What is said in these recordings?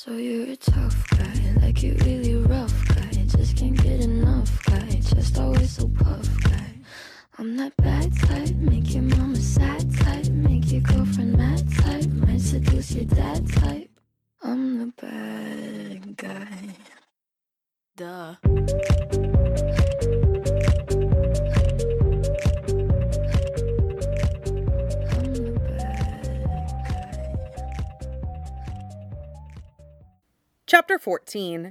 So you're a tough guy, like you really rough guy. Just can't get enough guy, just always so puff guy. I'm that bad type, make your mama sad type, make your girlfriend mad type, might seduce your dad type. I'm the bad guy. Duh. Chapter 14.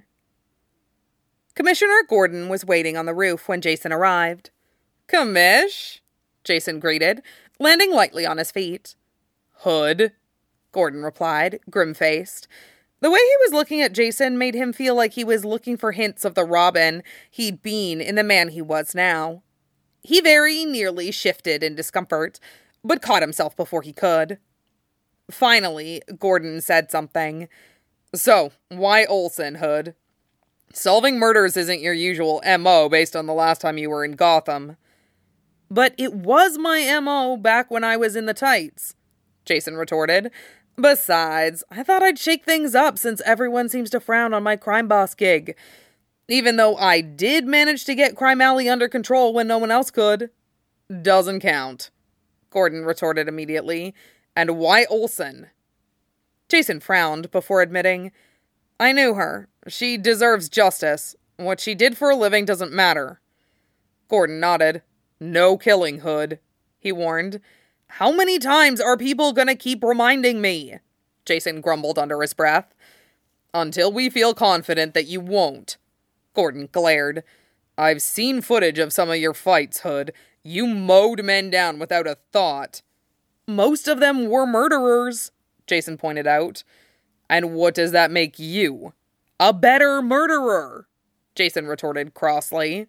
Commissioner Gordon was waiting on the roof when Jason arrived. "Commish?" Jason greeted, landing lightly on his feet. "Hood," Gordon replied, grim-faced. The way he was looking at Jason made him feel like he was looking for hints of the Robin he'd been in the man he was now. He very nearly shifted in discomfort, but caught himself before he could. Finally, Gordon said something. "So, why Olsen, Hood? Solving murders isn't your usual M.O. based on the last time you were in Gotham." "But it was my M.O. back when I was in the tights," Jason retorted. "Besides, I thought I'd shake things up since everyone seems to frown on my crime boss gig. Even though I did manage to get Crime Alley under control when no one else could." "Doesn't count," Gordon retorted immediately. "And why Olsen?" Jason frowned before admitting, "I knew her. She deserves justice. What she did for a living doesn't matter." Gordon nodded. "No killing, Hood," he warned. "How many times are people gonna keep reminding me?" Jason grumbled under his breath. "Until we feel confident that you won't," Gordon glared. "I've seen footage of some of your fights, Hood. You mowed men down without a thought." "Most of them were murderers," Jason pointed out. "And what does that make you?" "A better murderer," Jason retorted crossly.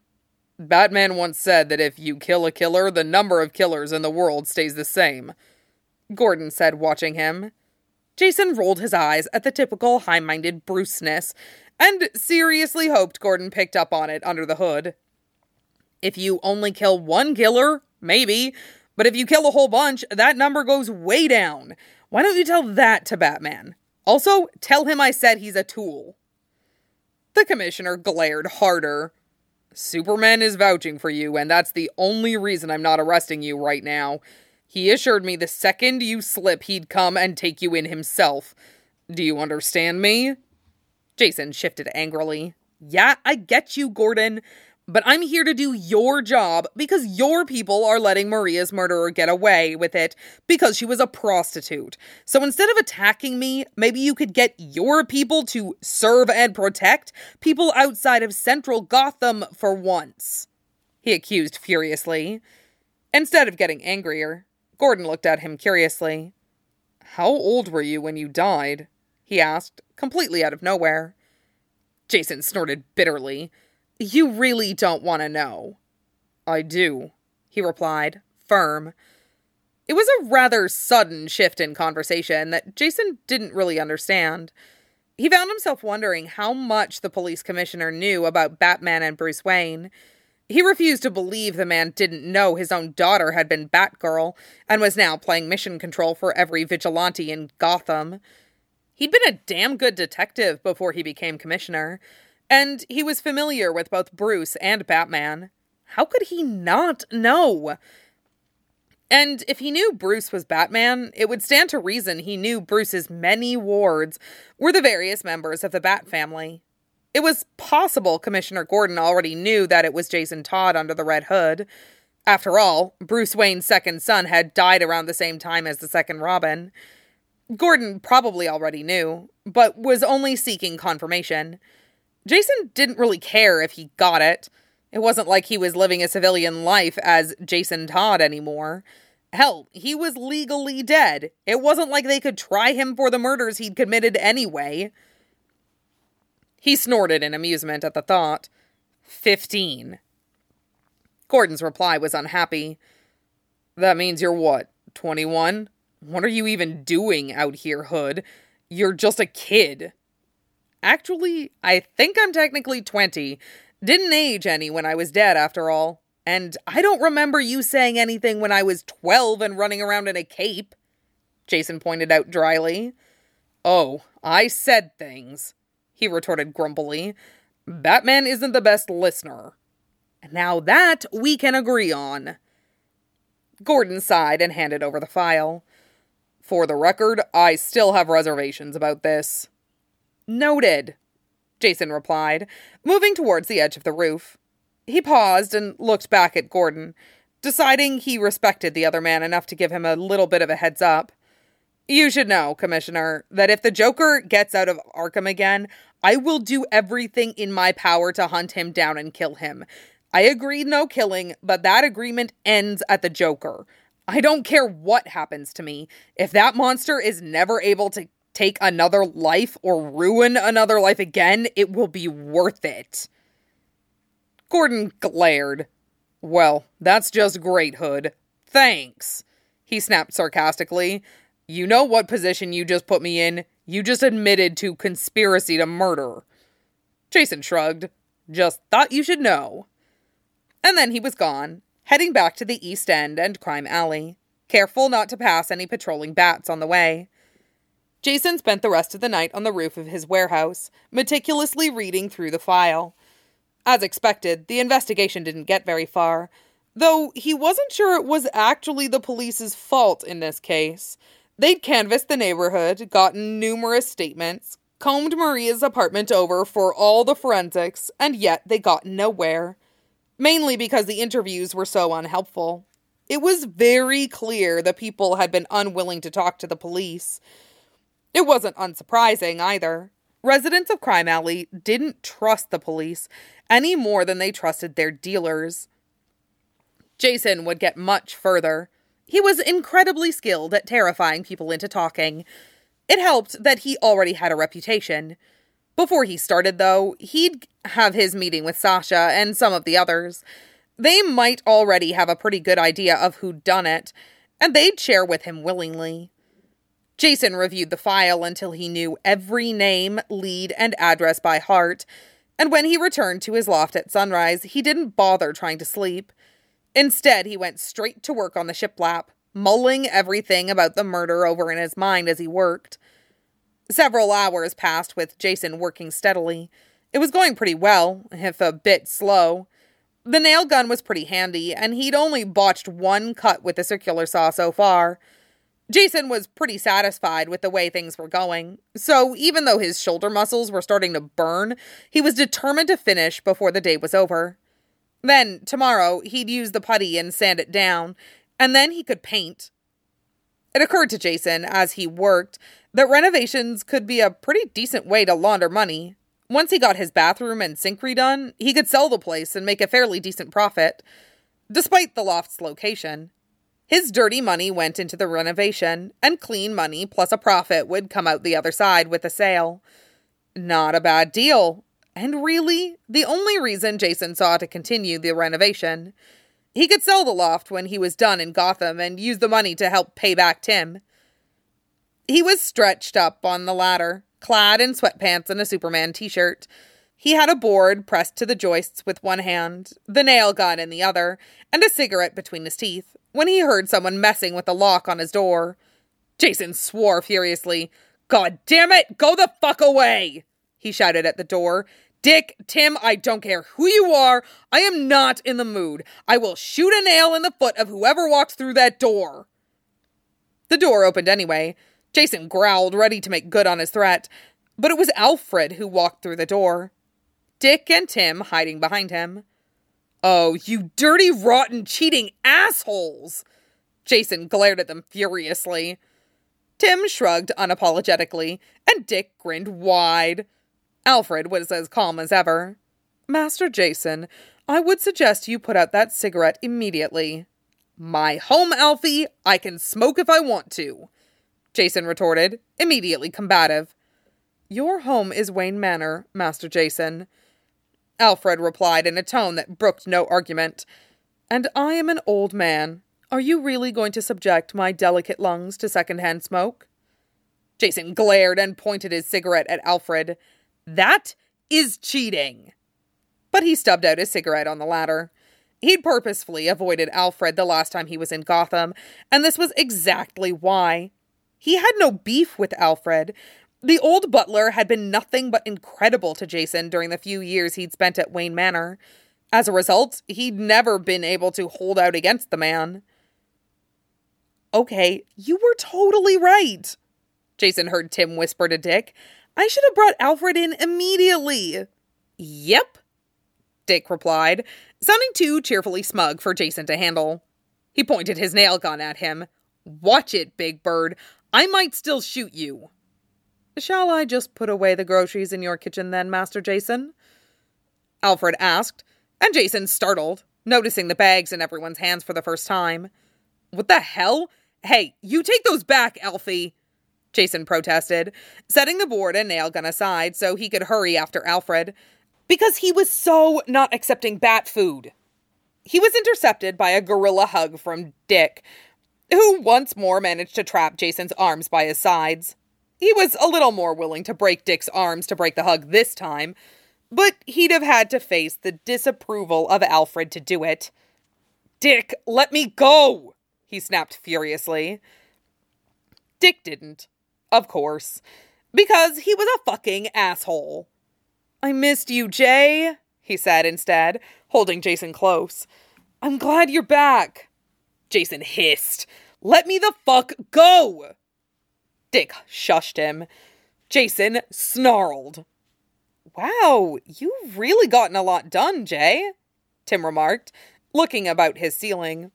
"Batman once said that if you kill a killer, the number of killers in the world stays the same," Gordon said, watching him. Jason rolled his eyes at the typical high-minded Bruceness, and seriously hoped Gordon picked up on it under the hood. "If you only kill one killer, maybe, but if you kill a whole bunch, that number goes way down. Why don't you tell that to Batman? Also, tell him I said he's a tool." The commissioner glared harder. "Superman is vouching for you, and that's the only reason I'm not arresting you right now. He assured me the second you slip, he'd come and take you in himself. Do you understand me?" Jason shifted angrily. "Yeah, I get you, Gordon. But I'm here to do your job because your people are letting Maria's murderer get away with it because she was a prostitute. So instead of attacking me, maybe you could get your people to serve and protect people outside of central Gotham for once," he accused furiously. Instead of getting angrier, Gordon looked at him curiously. "How old were you when you died?" he asked, completely out of nowhere. Jason snorted bitterly. "You really don't want to know." "I do," he replied, firm. It was a rather sudden shift in conversation that Jason didn't really understand. He found himself wondering how much the police commissioner knew about Batman and Bruce Wayne. He refused to believe the man didn't know his own daughter had been Batgirl and was now playing mission control for every vigilante in Gotham. He'd been a damn good detective before he became commissioner, and he was familiar with both Bruce and Batman. How could he not know? And if he knew Bruce was Batman, it would stand to reason he knew Bruce's many wards were the various members of the Bat family. It was possible Commissioner Gordon already knew that it was Jason Todd under the Red Hood. After all, Bruce Wayne's second son had died around the same time as the second Robin. Gordon probably already knew, but was only seeking confirmation. Jason didn't really care if he got it. It wasn't like he was living a civilian life as Jason Todd anymore. Hell, he was legally dead. It wasn't like they could try him for the murders he'd committed anyway. He snorted in amusement at the thought. 15. Gordon's reply was unhappy. "That means you're what, 21? What are you even doing out here, Hood? You're just a kid." "Actually, I think I'm technically 20. Didn't age any when I was dead, after all. And I don't remember you saying anything when I was 12 and running around in a cape," Jason pointed out dryly. "Oh, I said things," he retorted grumpily. "Batman isn't the best listener. Now that we can agree on." Gordon sighed and handed over the file. "For the record, I still have reservations about this." "Noted," Jason replied, moving towards the edge of the roof. He paused and looked back at Gordon, deciding he respected the other man enough to give him a little bit of a heads up. "You should know, Commissioner, that if the Joker gets out of Arkham again, I will do everything in my power to hunt him down and kill him. I agreed no killing, but that agreement ends at the Joker. I don't care what happens to me. If that monster is never able to take another life or ruin another life again, it will be worth it." Gordon glared. "Well, that's just great, Hood. Thanks," he snapped sarcastically. "You know what position you just put me in? You just admitted to conspiracy to murder." Jason shrugged. "Just thought you should know." And then he was gone, heading back to the East End and Crime Alley, careful not to pass any patrolling bats on the way. Jason spent the rest of the night on the roof of his warehouse, meticulously reading through the file. As expected, the investigation didn't get very far, though he wasn't sure it was actually the police's fault in this case. They'd canvassed the neighborhood, gotten numerous statements, combed Maria's apartment over for all the forensics, and yet they got nowhere. Mainly because the interviews were so unhelpful. It was very clear the people had been unwilling to talk to the police. It wasn't unsurprising either. Residents of Crime Alley didn't trust the police any more than they trusted their dealers. Jason would get much further. He was incredibly skilled at terrifying people into talking. It helped that he already had a reputation. Before he started, though, he'd have his meeting with Sasha and some of the others. They might already have a pretty good idea of who'd done it, and they'd share with him willingly. Jason reviewed the file until he knew every name, lead, and address by heart, and when he returned to his loft at sunrise, he didn't bother trying to sleep. Instead, he went straight to work on the shiplap, mulling everything about the murder over in his mind as he worked. Several hours passed with Jason working steadily. It was going pretty well, if a bit slow. The nail gun was pretty handy, and he'd only botched one cut with the circular saw so far. Jason was pretty satisfied with the way things were going, so even though his shoulder muscles were starting to burn, he was determined to finish before the day was over. Then, tomorrow, he'd use the putty and sand it down, and then he could paint. It occurred to Jason, as he worked, that renovations could be a pretty decent way to launder money. Once he got his bathroom and sink redone, he could sell the place and make a fairly decent profit, despite the loft's location. His dirty money went into the renovation, and clean money plus a profit would come out the other side with the sale. Not a bad deal, and really, the only reason Jason saw to continue the renovation. He could sell the loft when he was done in Gotham and use the money to help pay back Tim. He was stretched up on the ladder, clad in sweatpants and a Superman t-shirt. He had a board pressed to the joists with one hand, the nail gun in the other, and a cigarette between his teeth, when he heard someone messing with the lock on his door. Jason swore furiously. "God damn it, go the fuck away!" he shouted at the door. "Dick, Tim, I don't care who you are. I am not in the mood. I will shoot a nail in the foot of whoever walks through that door." The door opened anyway. Jason growled, ready to make good on his threat, but it was Alfred who walked through the door. Dick and Tim hiding behind him. "Oh, you dirty, rotten, cheating assholes!" Jason glared at them furiously. Tim shrugged unapologetically, and Dick grinned wide. Alfred was as calm as ever. "Master Jason, I would suggest you put out that cigarette immediately." "My home, Alfie. I can smoke if I want to," Jason retorted, immediately combative. "Your home is Wayne Manor, Master Jason," Alfred replied in a tone that brooked no argument. "And I am an old man. Are you really going to subject my delicate lungs to secondhand smoke?" Jason glared and pointed his cigarette at Alfred. "That is cheating." But he stubbed out his cigarette on the ladder. He'd purposefully avoided Alfred the last time he was in Gotham, and this was exactly why. He had no beef with Alfred. The old butler had been nothing but incredible to Jason during the few years he'd spent at Wayne Manor. As a result, he'd never been able to hold out against the man. "Okay, you were totally right," Jason heard Tim whisper to Dick. "I should have brought Alfred in immediately." "Yep," Dick replied, sounding too cheerfully smug for Jason to handle. He pointed his nail gun at him. "Watch it, Big Bird. I might still shoot you." "Shall I just put away the groceries in your kitchen then, Master Jason?" Alfred asked, and Jason startled, noticing the bags in everyone's hands for the first time. "What the hell? Hey, you take those back, Alfie!" Jason protested, setting the board and nail gun aside so he could hurry after Alfred, because he was so not accepting bat food. He was intercepted by a gorilla hug from Dick, who once more managed to trap Jason's arms by his sides. He was a little more willing to break Dick's arms to break the hug this time, but he'd have had to face the disapproval of Alfred to do it. "Dick, let me go!" he snapped furiously. Dick didn't, of course, because he was a fucking asshole. "I missed you, Jay," he said instead, holding Jason close. "I'm glad you're back." Jason hissed. "Let me the fuck go!" Dick shushed him. Jason snarled. "Wow, you've really gotten a lot done, Jay," Tim remarked, looking about his ceiling.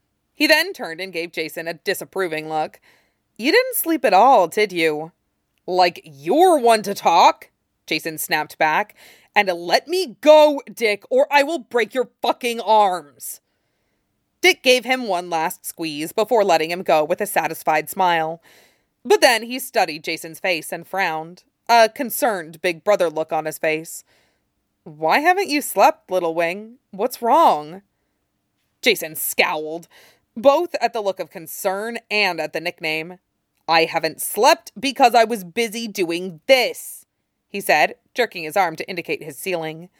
He then turned and gave Jason a disapproving look. "You didn't sleep at all, did you?" "Like you're one to talk," Jason snapped back. "And let me go, Dick, or I will break your fucking arms." Dick gave him one last squeeze before letting him go with a satisfied smile. But then he studied Jason's face and frowned, a concerned big brother look on his face. "Why haven't you slept, Little Wing? What's wrong?" Jason scowled, both at the look of concern and at the nickname. "I haven't slept because I was busy doing this," he said, jerking his arm to indicate his ceiling.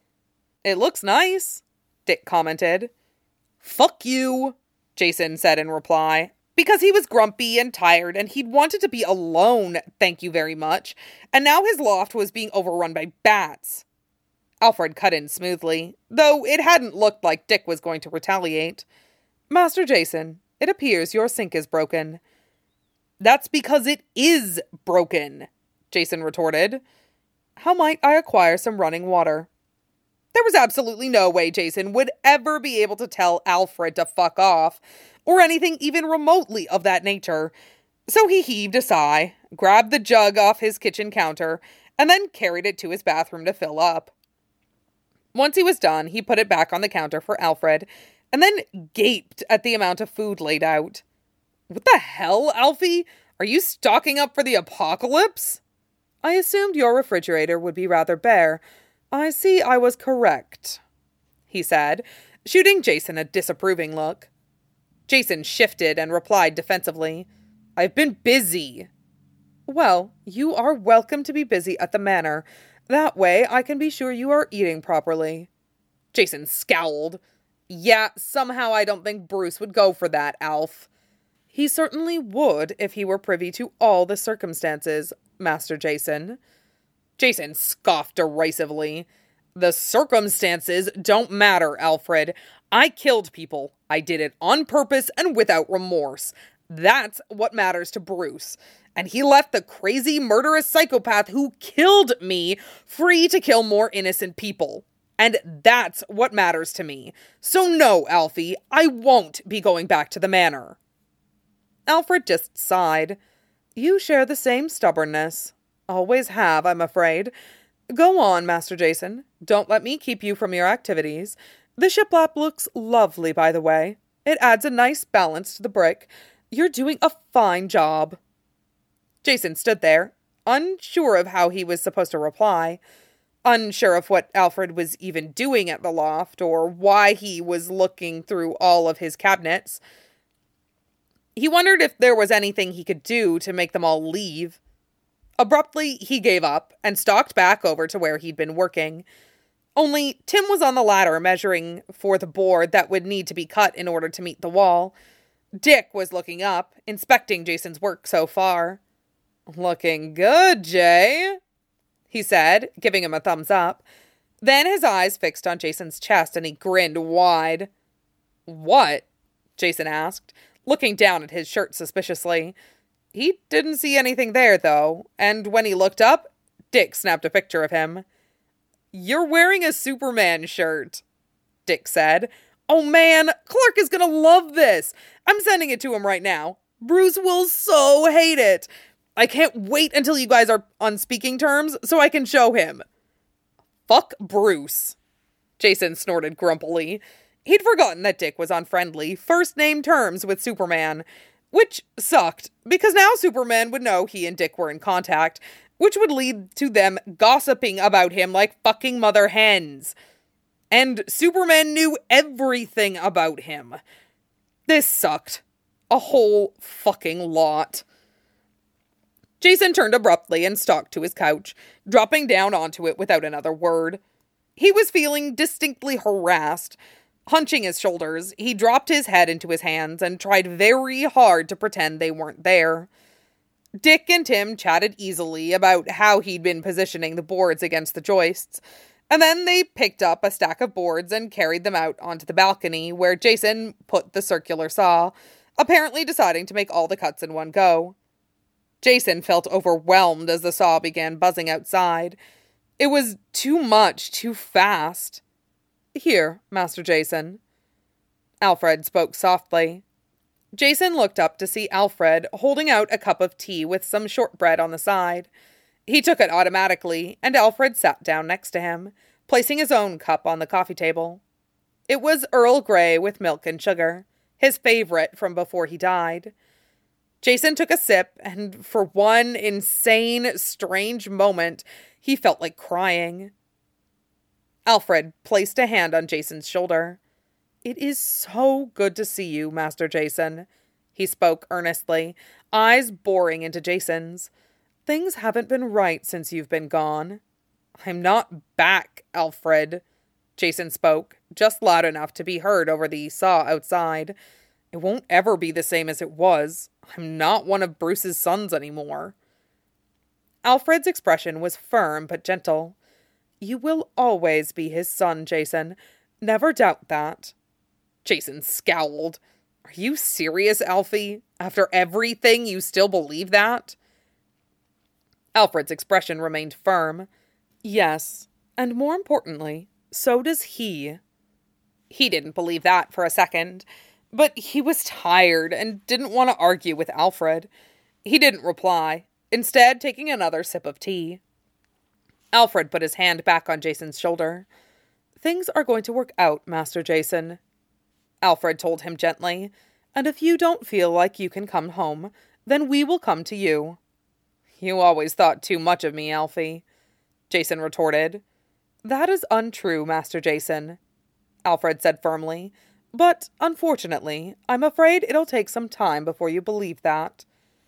"It looks nice," Dick commented. "Fuck you," Jason said in reply, because he was grumpy and tired and he'd wanted to be alone, thank you very much, and now his loft was being overrun by bats. Alfred cut in smoothly, though it hadn't looked like Dick was going to retaliate. "Master Jason, it appears your sink is broken." "That's because it is broken," Jason retorted. "How might I acquire some running water?" There was absolutely no way Jason would ever be able to tell Alfred to fuck off, or anything even remotely of that nature. So he heaved a sigh, grabbed the jug off his kitchen counter, and then carried it to his bathroom to fill up. Once he was done, he put it back on the counter for Alfred, and then gaped at the amount of food laid out. "What the hell, Alfie? Are you stocking up for the apocalypse?" "I assumed your refrigerator would be rather bare. I see I was correct," he said, shooting Jason a disapproving look. Jason shifted and replied defensively, "I've been busy." "Well, you are welcome to be busy at the manor. That way I can be sure you are eating properly." Jason scowled. "Yeah, somehow I don't think Bruce would go for that, Alf." "He certainly would if he were privy to all the circumstances, Master Jason." Jason scoffed derisively. "The circumstances don't matter, Alfred. I killed people. I did it on purpose and without remorse. That's what matters to Bruce. And he left the crazy, murderous psychopath who killed me free to kill more innocent people. And that's what matters to me. So no, Alfie, I won't be going back to the manor." Alfred just sighed. "You share the same stubbornness. Always have, I'm afraid. Go on, Master Jason. Don't let me keep you from your activities. The shiplap looks lovely, by the way. It adds a nice balance to the brick. You're doing a fine job." Jason stood there, unsure of how he was supposed to reply, unsure of what Alfred was even doing at the loft, or why he was looking through all of his cabinets. He wondered if there was anything he could do to make them all leave. Abruptly, he gave up and stalked back over to where he'd been working. Only Tim was on the ladder measuring for the board that would need to be cut in order to meet the wall. Dick was looking up, inspecting Jason's work so far. "Looking good, Jay," he said, giving him a thumbs up. Then his eyes fixed on Jason's chest and he grinned wide. "What?" Jason asked, looking down at his shirt suspiciously. He didn't see anything there, though, and when he looked up, Dick snapped a picture of him. "You're wearing a Superman shirt," Dick said. "Oh man, Clark is gonna love this. I'm sending it to him right now. Bruce will so hate it. I can't wait until you guys are on speaking terms so I can show him." "Fuck Bruce," Jason snorted grumpily. He'd forgotten that Dick was on friendly, first-name terms with Superman, which sucked, because now Superman would know he and Dick were in contact, which would lead to them gossiping about him like fucking mother hens. And Superman knew everything about him. This sucked. A whole fucking lot. Jason turned abruptly and stalked to his couch, dropping down onto it without another word. He was feeling distinctly harassed. Hunching his shoulders, he dropped his head into his hands and tried very hard to pretend they weren't there. Dick and Tim chatted easily about how he'd been positioning the boards against the joists, and then they picked up a stack of boards and carried them out onto the balcony where Jason put the circular saw, apparently deciding to make all the cuts in one go. Jason felt overwhelmed as the saw began buzzing outside. It was too much, too fast. "Here, Master Jason." Alfred spoke softly. Jason looked up to see Alfred holding out a cup of tea with some shortbread on the side. He took it automatically, and Alfred sat down next to him, placing his own cup on the coffee table. It was Earl Grey with milk and sugar, his favorite from before he died. Jason took a sip, and for one insane, strange moment, he felt like crying. Alfred placed a hand on Jason's shoulder. "It is so good to see you, Master Jason," he spoke earnestly, eyes boring into Jason's. "Things haven't been right since you've been gone." "I'm not back, Alfred," Jason spoke, just loud enough to be heard over the saw outside. "It won't ever be the same as it was. I'm not one of Bruce's sons anymore." Alfred's expression was firm but gentle. "You will always be his son, Jason. Never doubt that." Jason scowled. "Are you serious, Alfie? After everything, you still believe that?" Alfred's expression remained firm. "Yes, and more importantly, so does he." He didn't believe that for a second, but he was tired and didn't want to argue with Alfred. He didn't reply, instead taking another sip of tea. Alfred put his hand back on Jason's shoulder. "Things are going to work out, Master Jason," Alfred told him gently, "and if you don't feel like you can come home, then we will come to you." "You always thought too much of me, Alfie," Jason retorted. "That is untrue, Master Jason," Alfred said firmly, "but unfortunately, I'm afraid it'll take some time before you believe that."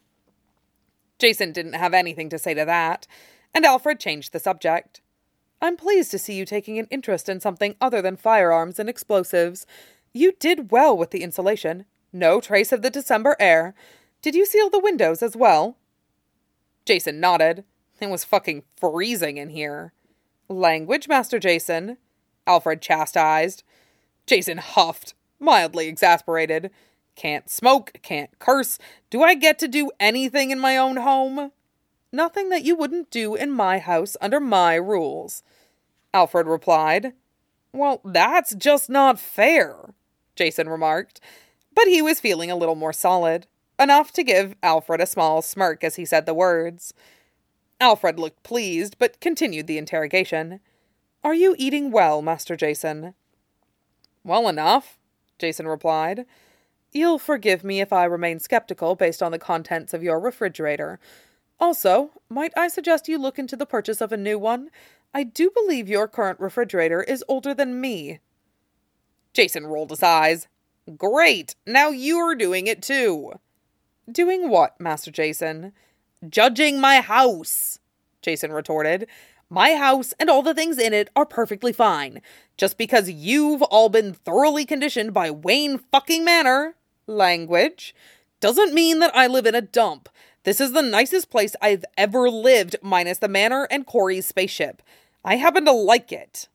Jason didn't have anything to say to that, and Alfred changed the subject. "I'm pleased to see you taking an interest in something other than firearms and explosives. You did well with the insulation. No trace of the December air. Did you seal the windows as well?" Jason nodded. It was fucking freezing in here. "Language, Master Jason," Alfred chastised. Jason huffed, mildly exasperated. "Can't smoke, can't curse. Do I get to do anything in my own home?" "Nothing that you wouldn't do in my house under my rules," Alfred replied. "Well, that's just not fair," Jason remarked, but he was feeling a little more solid, enough to give Alfred a small smirk as he said the words. Alfred looked pleased, but continued the interrogation. "Are you eating well, Master Jason?" "Well enough," Jason replied. "You'll forgive me if I remain skeptical based on the contents of your refrigerator. Also, might I suggest you look into the purchase of a new one? I do believe your current refrigerator is older than me." Jason rolled his eyes. "Great! Now you're doing it too." "Doing what, Master Jason?" "Judging my house," Jason retorted. "My house and all the things in it are perfectly fine. Just because you've all been thoroughly conditioned by Wayne fucking Manor, language, doesn't mean that I live in a dump. This is the nicest place I've ever lived, minus the manor and Corey's spaceship. I happen to like it.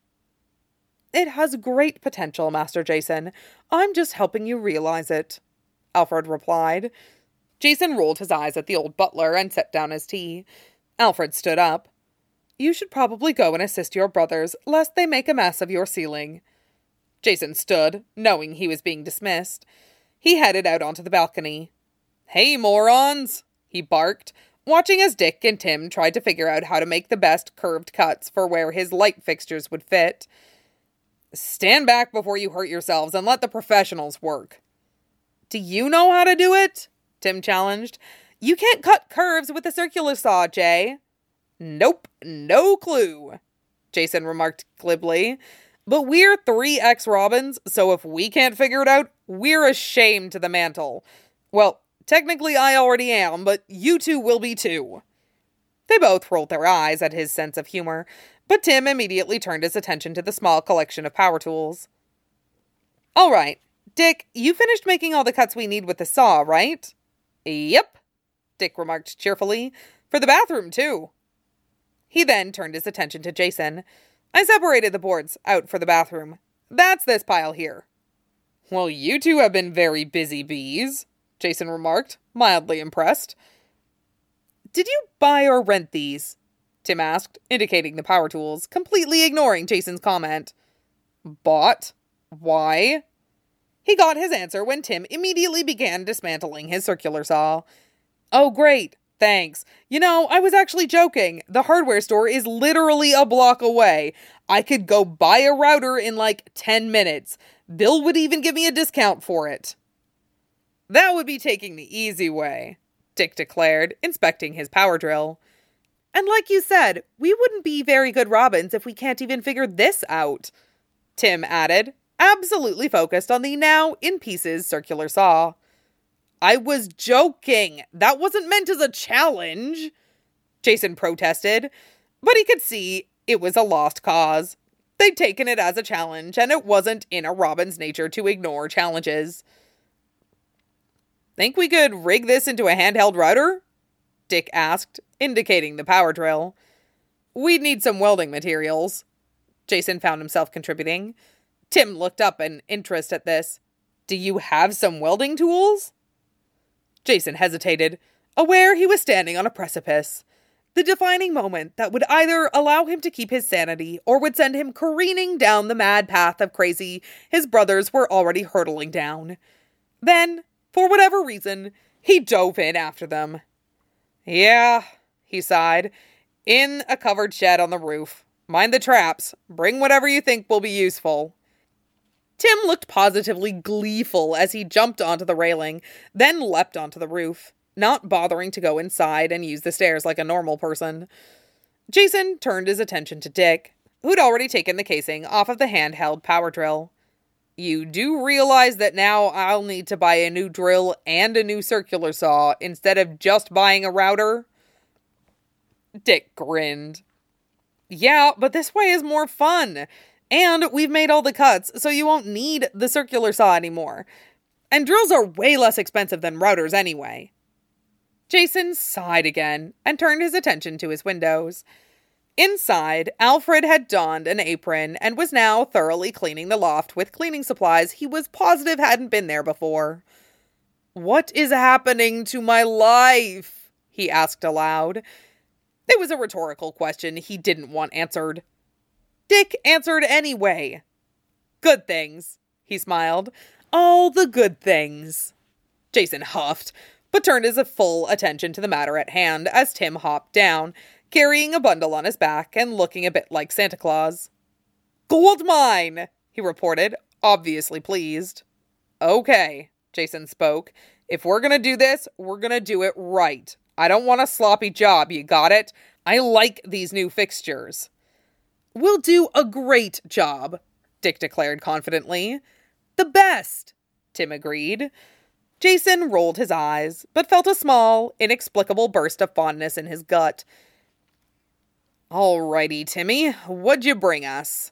It has great potential, Master Jason. I'm just helping you realize it, Alfred replied. Jason rolled his eyes at the old butler and set down his tea. Alfred stood up. You should probably go and assist your brothers, lest they make a mess of your ceiling. Jason stood, knowing he was being dismissed. He headed out onto the balcony. Hey, morons, he barked, watching as Dick and Tim tried to figure out how to make the best curved cuts for where his light fixtures would fit. Stand back before you hurt yourselves and let the professionals work. Do you know how to do it? Tim challenged. You can't cut curves with a circular saw, Jay. Nope, no clue, Jason remarked glibly. But we're 3 ex-Robins, so if we can't figure it out, we're ashamed to the mantle. Well, technically I already am, but you two will be too. They both rolled their eyes at his sense of humor, but Tim immediately turned his attention to the small collection of power tools. All right, Dick, you finished making all the cuts we need with the saw, right? Yep, Dick remarked cheerfully. For the bathroom, too. He then turned his attention to Jason. I separated the boards out for the bathroom. That's this pile here. Well, you two have been very busy bees, Jason remarked, mildly impressed. Did you buy or rent these? Tim asked, indicating the power tools, completely ignoring Jason's comment. Bought? Why? He got his answer when Tim immediately began dismantling his circular saw. Oh, great. Thanks. You know, I was actually joking. The hardware store is literally a block away. I could go buy a router in like 10 minutes. Bill would even give me a discount for it. That would be taking the easy way, Dick declared, inspecting his power drill. And like you said, we wouldn't be very good Robins if we can't even figure this out, Tim added, absolutely focused on the now in pieces circular saw. I was joking. That wasn't meant as a challenge, Jason protested, but he could see it was a lost cause. They'd taken it as a challenge, and it wasn't in a Robin's nature to ignore challenges. Think we could rig this into a handheld router? Dick asked, indicating the power drill. We'd need some welding materials, Jason found himself contributing. Tim looked up in interest at this. Do you have some welding tools? Jason hesitated, aware he was standing on a precipice. The defining moment that would either allow him to keep his sanity or would send him careening down the mad path of crazy his brothers were already hurtling down. Then, for whatever reason, he dove in after them. Yeah, he sighed. In a covered shed on the roof. Mind the traps. Bring whatever you think will be useful. Tim looked positively gleeful as he jumped onto the railing, then leapt onto the roof, not bothering to go inside and use the stairs like a normal person. Jason turned his attention to Dick, who'd already taken the casing off of the handheld power drill. You do realize that now I'll need to buy a new drill and a new circular saw instead of just buying a router? Dick grinned. Yeah, but this way is more fun. And we've made all the cuts, so you won't need the circular saw anymore. And drills are way less expensive than routers anyway. Jason sighed again and turned his attention to his windows. Inside, Alfred had donned an apron and was now thoroughly cleaning the loft with cleaning supplies he was positive hadn't been there before. What is happening to my life? He asked aloud. It was a rhetorical question he didn't want answered. Dick answered anyway. Good things, he smiled. All the good things. Jason huffed, but turned his full attention to the matter at hand as Tim hopped down, carrying a bundle on his back and looking a bit like Santa Claus. Gold mine, he reported, obviously pleased. Okay, Jason spoke. If we're gonna do this, we're gonna do it right. I don't want a sloppy job, you got it? I like these new fixtures. We'll do a great job, Dick declared confidently. The best, Tim agreed. Jason rolled his eyes, but felt a small, inexplicable burst of fondness in his gut. Alrighty, Timmy, what'd you bring us?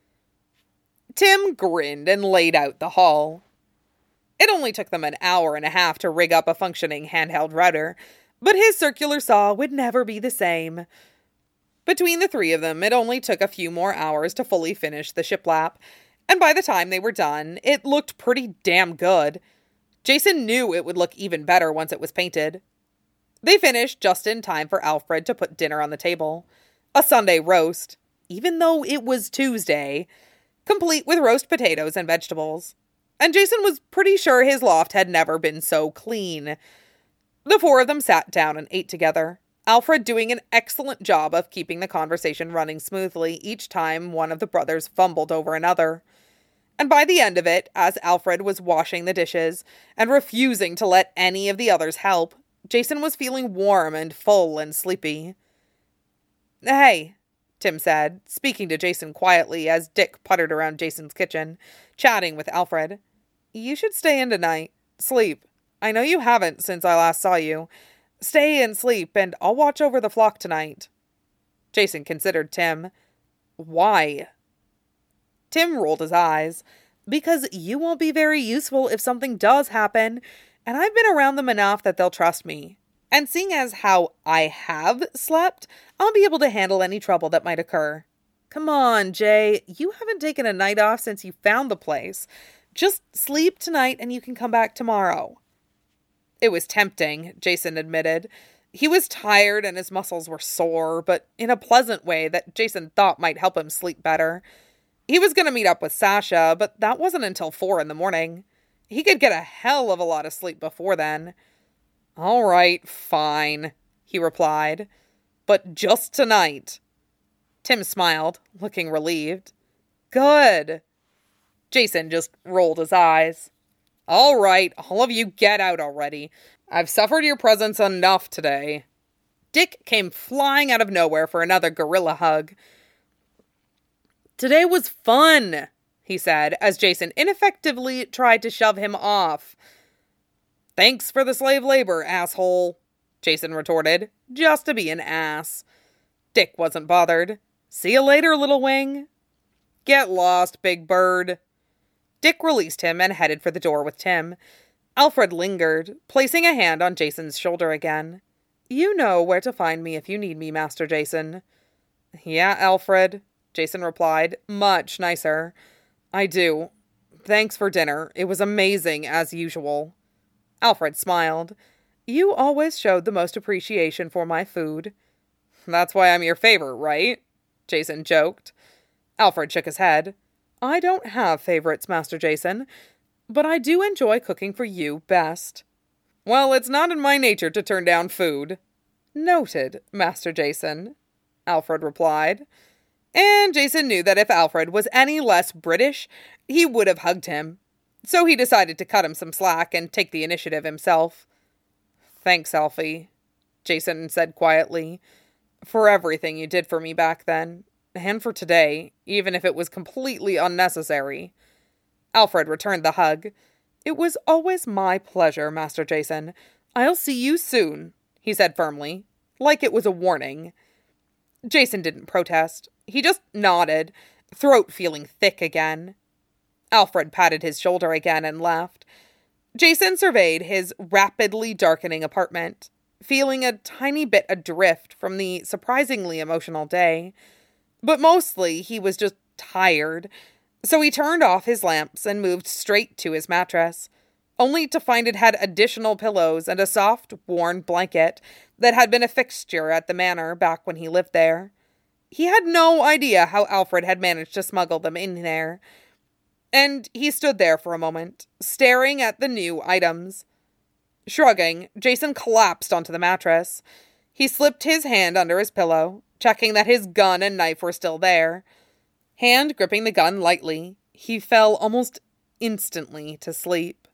Tim grinned and laid out the haul. It only took them an hour and a half to rig up a functioning handheld router, But his circular saw would never be the same. Between the three of them, it only took a few more hours to fully finish the shiplap, and by the time they were done, it looked pretty damn good. Jason knew it would look even better once it was painted. They finished just in time for Alfred to put dinner on the table. A Sunday roast, even though it was Tuesday, complete with roast potatoes and vegetables. And Jason was pretty sure his loft had never been so clean. The four of them sat down and ate together, Alfred doing an excellent job of keeping the conversation running smoothly each time one of the brothers fumbled over another. And by the end of it, as Alfred was washing the dishes and refusing to let any of the others help, Jason was feeling warm and full and sleepy. "Hey," Tim said, speaking to Jason quietly as Dick puttered around Jason's kitchen, chatting with Alfred. "You should stay in tonight. Sleep. I know you haven't since I last saw you. Stay and sleep, and I'll watch over the flock tonight." Jason considered Tim. "Why?" Tim rolled his eyes. "Because you won't be very useful if something does happen, and I've been around them enough that they'll trust me. And seeing as how I have slept, I'll be able to handle any trouble that might occur." "Come on, Jay. You haven't taken a night off since you found the place. Just sleep tonight and you can come back tomorrow." It was tempting, Jason admitted. He was tired and his muscles were sore, but in a pleasant way that Jason thought might help him sleep better. He was going to meet up with Sasha, but that wasn't until 4 a.m. He could get a hell of a lot of sleep before then. "All right, fine," he replied. "But just tonight." Tim smiled, looking relieved. "Good." Jason just rolled his eyes. "All right, all of you get out already. I've suffered your presence enough today." Dick came flying out of nowhere for another gorilla hug. "Today was fun," he said, as Jason ineffectively tried to shove him off. "Thanks for the slave labor, asshole," Jason retorted, just to be an ass. Dick wasn't bothered. "See you later, little wing." "Get lost, big bird." Dick released him and headed for the door with Tim. Alfred lingered, placing a hand on Jason's shoulder again. "You know where to find me if you need me, Master Jason." "Yeah, Alfred," Jason replied, much nicer. "I do. Thanks for dinner. It was amazing, as usual." Alfred smiled. "You always showed the most appreciation for my food." "That's why I'm your favorite, right?" Jason joked. Alfred shook his head. "I don't have favorites, Master Jason, but I do enjoy cooking for you best." "Well, it's not in my nature to turn down food." "Noted, Master Jason," Alfred replied. And Jason knew that if Alfred was any less British, he would have hugged him. So he decided to cut him some slack and take the initiative himself. "Thanks, Alfie," Jason said quietly, "for everything you did for me back then, and for today, even if it was completely unnecessary." Alfred returned the hug. "It was always my pleasure, Master Jason. I'll see you soon," he said firmly, like it was a warning. Jason didn't protest. He just nodded, throat feeling thick again. Alfred patted his shoulder again and left. Jason surveyed his rapidly darkening apartment, feeling a tiny bit adrift from the surprisingly emotional day. But mostly he was just tired, so he turned off his lamps and moved straight to his mattress, only to find it had additional pillows and a soft, worn blanket that had been a fixture at the manor back when he lived there. He had no idea how Alfred had managed to smuggle them in there, and he stood there for a moment, staring at the new items. Shrugging, Jason collapsed onto the mattress. He slipped his hand under his pillow, checking that his gun and knife were still there. Hand gripping the gun lightly, he fell almost instantly to sleep.